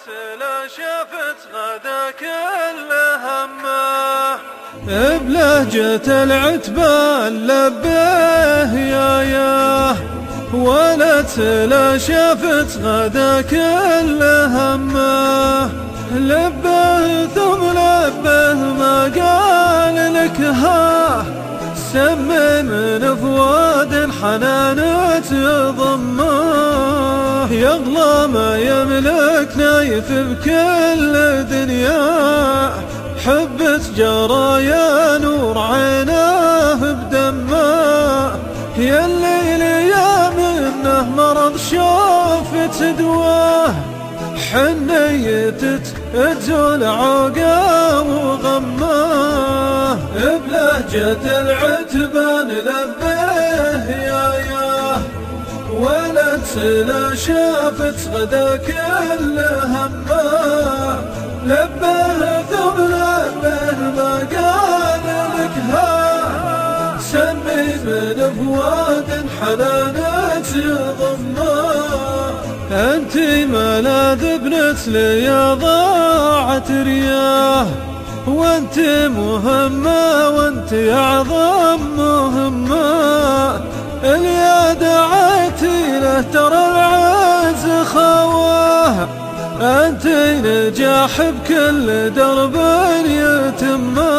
لا شافت غدا كل همه بلهجة العتبان لبيه يا ولت لا شافت غدا كل همه لبه ثم لبه ما قال لك ها سمي من فؤاد حنانة ضمه يغلى ما يملك نايف بكل دنيا حبة جرايا نور عيناه بدمه يا الليل يا منه مرض شوف تدواه حنية تزول عقا وغماه بلهجة العتبان لبيه يا ولت لا شافت غدا كل همه لبيه ثم لبيه ما قال لك ها سمي من فؤاد حنانة ضمه أنت ملاذ ابنة لي ضاعت رياه وانت مهمة وانت أعظم مهمة اللي دعيتي له ترى العز خواه أنت نجاح بكل درب يتمه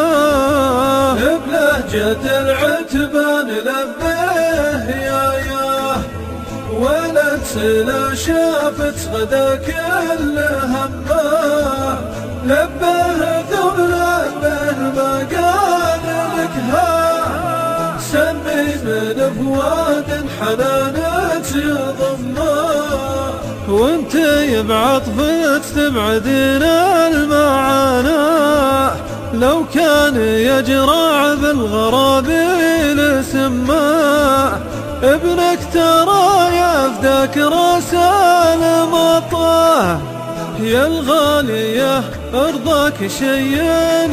بلهجة العتبان لبيه يا ولت لا شافت غدا كل همه لبيه ثم لبيه ما قال لك ها سمي من فؤاد حنانة ضمه وانت بعطفك تبعدين المعاناة لو كان يجرع بالغرابيل سماه ابنك ترى يفداك رسال مطاه يا الغالية ارضاك شيئا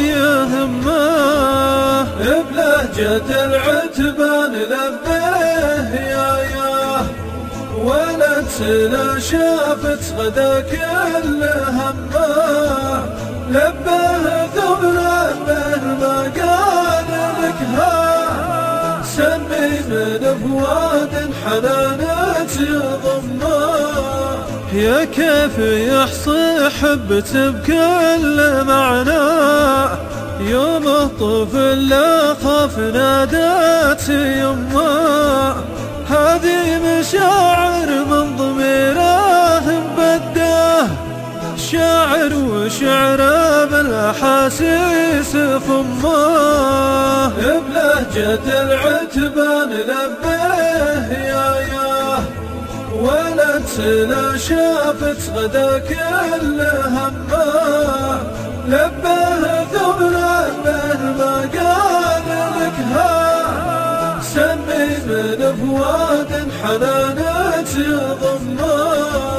يهمه بلهجة العتبان لبيه يا ولت لا شافت غدا كل همه لبيه ثم لبيه ما قال لك ها سمي من فؤاد حنانة ضمه يا كيف يحصي حبته بكل معنى يوم طفل لا خاف نادت يمه هذه مشاعر من ضميره مبداه شاعر وشعره بالاحاسيس فمه بلهجة العتبان لبيه يا ولت لا شافت غدا كل همه لبيه ثم لبيه ما قال لك ها سمي من فؤاد حنانة ضمه